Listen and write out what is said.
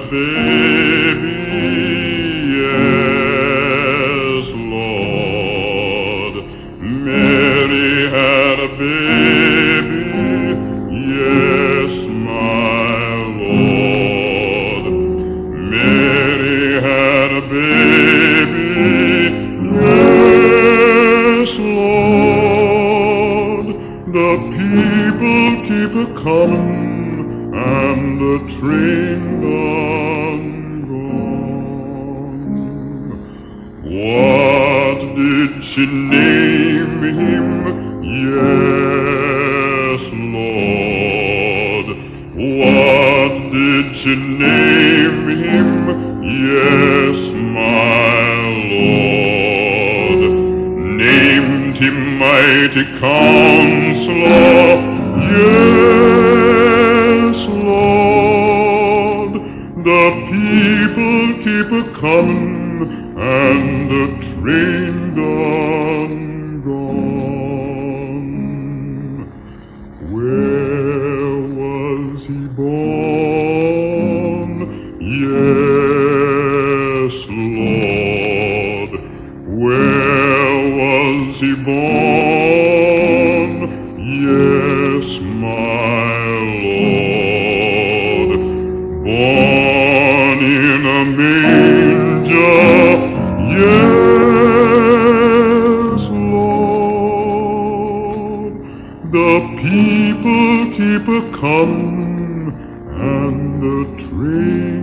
baby, yes, Lord. Mary had a baby, yes, my Lord. Mary had a baby, yes, Lord. The people keep a-comin', and the train done gone. What did she name him? Yes, Lord. What did she name him? Yes, my Lord. Named him Mighty Counselor, yes, Lord. The people keep a-comin', and the train done gone. Where was he born? Yes, Lord. Where was he born? Yes, my Lord. Born in a manger, yes, Lord. The people keep a-comin', and the train